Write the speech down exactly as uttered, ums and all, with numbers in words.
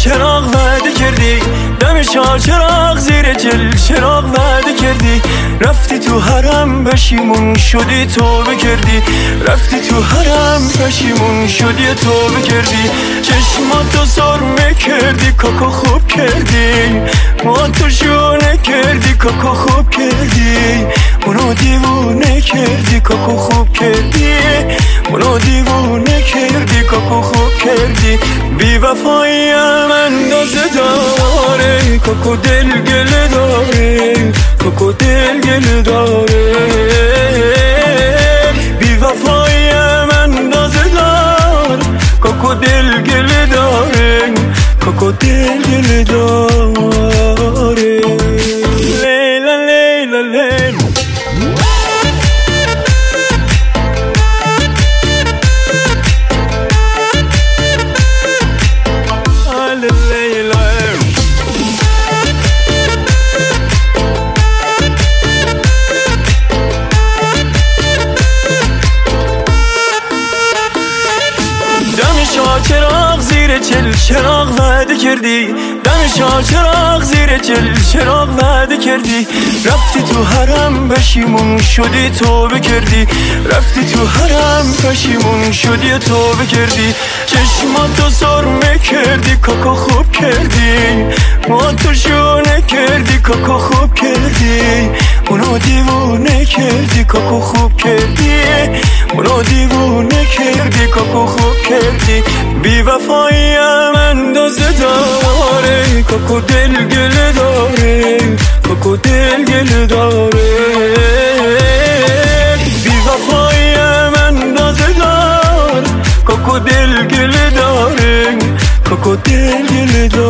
چراغ وعده کردی، دم شاه چراغ زیر چل چراغ وعده کردی. رفتی تو حرم پشیمون شدی توبه کردی، رفتی تو حرم پشیمون شدی توبه کردی. چشماتو سرمه کردی کاکا خوب کردی، ما تو شونه کردی کاکا خوب کردی. منو دیوونه کردی کاکا خوب کردی، منو دیوونه کردی کاکا خوب کردی. بی وفاییم اندازه داره، کاکا دل گله داره، کاکا دل گله داره. بی وفاییم اندازه داره، کاکا دل گله داره، کاکا دل گله داره. لیلا لیلا لیلا چراغ زیر چل چراغ وعده کردی، دم شاه چراغ زیر چل چراغ وعده کردی. رفتی تو حرم پشیمون شدی توبه کردی، رفتی تو حرم پشیمون شدی توبه کردی. چشماتو سرمه کردی کاکا خوب کردی، ما تو شونه کردی کاکا خوب کردی. منو دیوونه کردی کاکا خوب کردی، منو دیوونه کردی کاکا خوب کردی. بی وفاییم اندازه داره، کاکا دل گله داره، کاکا دل گله داره. بی وفاییم اندازه داره، کاکا دل گله داره، کاکا دل گله داره.